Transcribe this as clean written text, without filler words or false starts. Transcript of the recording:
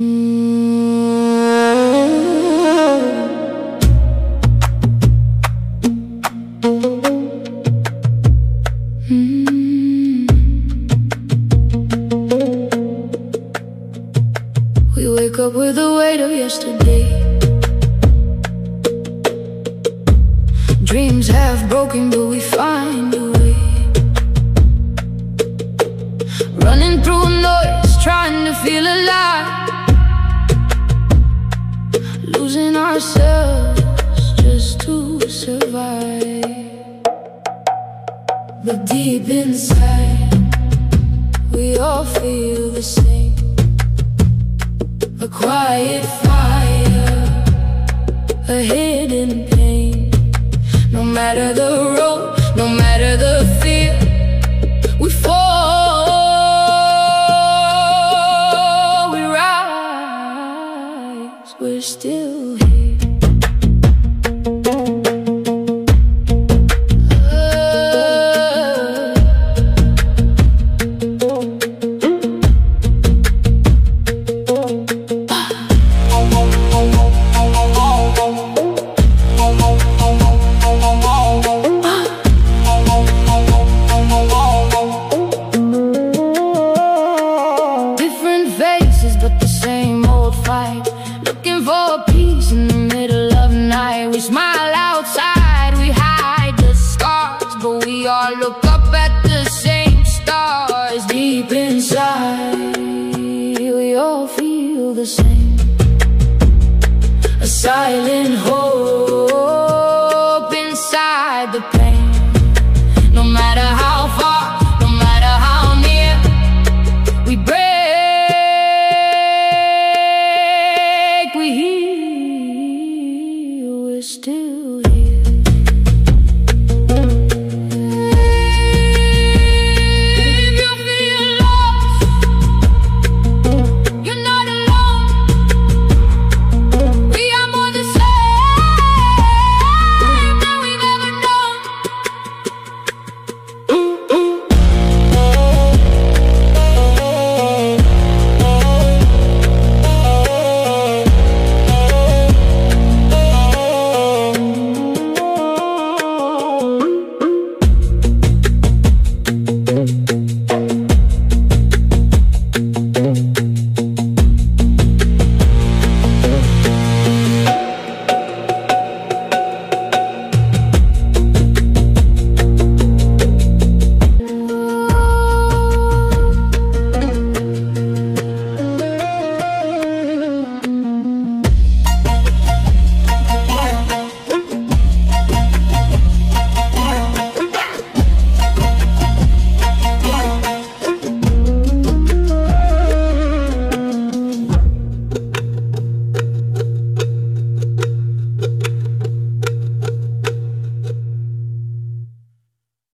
We wake up with the weight of yesterday. Dreams half broken, but we find a way. Running through noise, trying to feel alive, losing ourselves just to survive. But deep inside, we all feel the same. A quiet fire, a hidden pain. No matter the road, no matter the fear, we fall, we rise, we're still here. But the same old fight, looking for peace in the middle of the night. We smile outside, we hide the scars, but we all look up at the same stars. Deep inside, we all feel the same. A silent hope